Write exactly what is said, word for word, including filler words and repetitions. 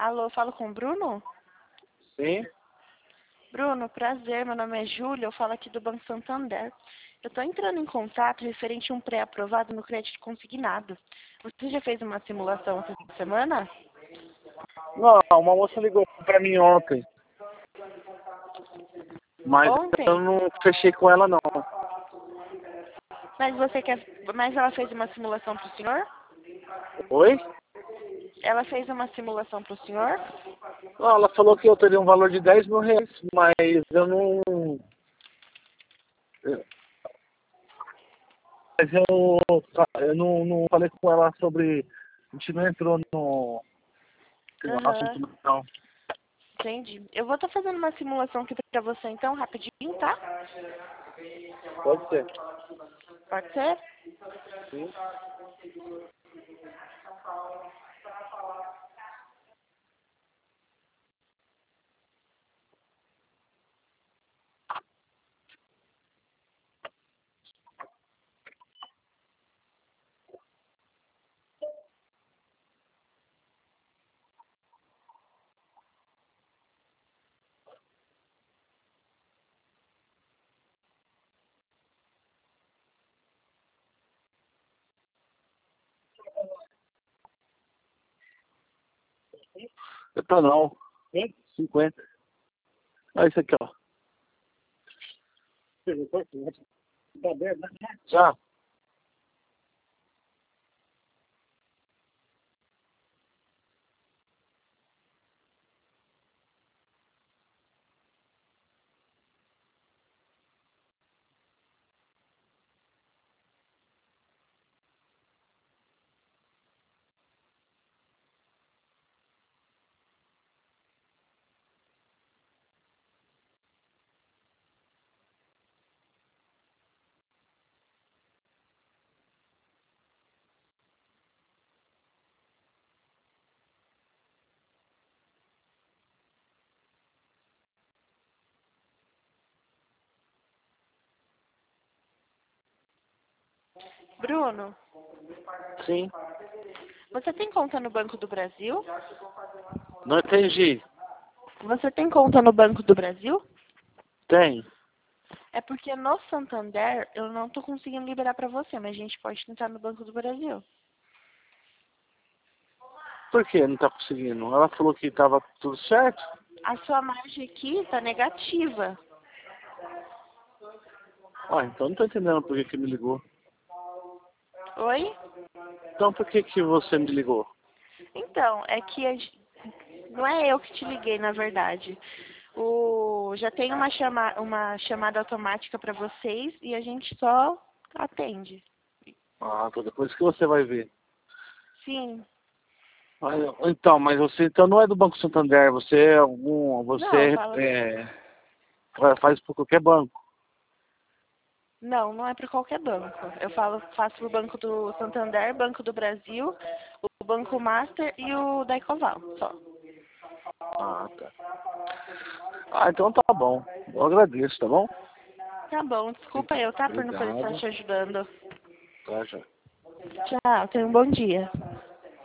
Alô, falo com o Bruno? Sim? Bruno, prazer, meu nome é Júlia, eu falo aqui do Banco Santander. Eu estou entrando em contato referente a um pré-aprovado no crédito consignado. Você já fez uma simulação essa semana? Não, uma moça ligou pra mim ontem, mas Ontem? eu não fechei com ela não. Mas você quer. Mas ela fez uma simulação para o senhor? Oi? Ela fez uma simulação para o senhor? Não, ela falou que eu teria um valor de dez mil reais, mas eu não... eu- Mas eu, eu não, não falei com ela sobre... A gente não entrou no, no Aham, assunto não. entendi. Eu vou estar fazendo uma simulação aqui para você então, rapidinho, tá? Pode ser. Pode ser? Sim. Eu tô não. cinquenta. Olha isso aqui, ó. Já. Bruno, Sim. você tem conta no Banco do Brasil? Não entendi. Você tem conta no Banco do Brasil? Tem. É porque no Santander eu não tô conseguindo liberar para você, mas a gente pode tentar no Banco do Brasil. Por que não tá conseguindo? Ela falou que tava tudo certo. A sua margem aqui tá negativa. Ah, então não tô entendendo por que que me ligou. Oi? Então por que que você me ligou? Então, é que a gen- não é eu que te liguei, na verdade. O já tem uma chama... uma chamada automática para vocês e a gente só atende. Ah, então depois que você vai ver. Sim. Ah, então, mas você então não é do Banco Santander, você é algum. Não, Você fala. é, fa- faz por qualquer banco. Não, não é para qualquer banco. Eu falo, faço pro Banco do Santander, Banco do Brasil, o Banco Master e o da Ecoval, só. Ah, tá. Ah, então tá bom. Eu agradeço, tá bom? Tá bom, desculpa eu, tá? Por não poder estar Obrigado. te ajudando. Tá, já. Tchau, tenha um bom dia.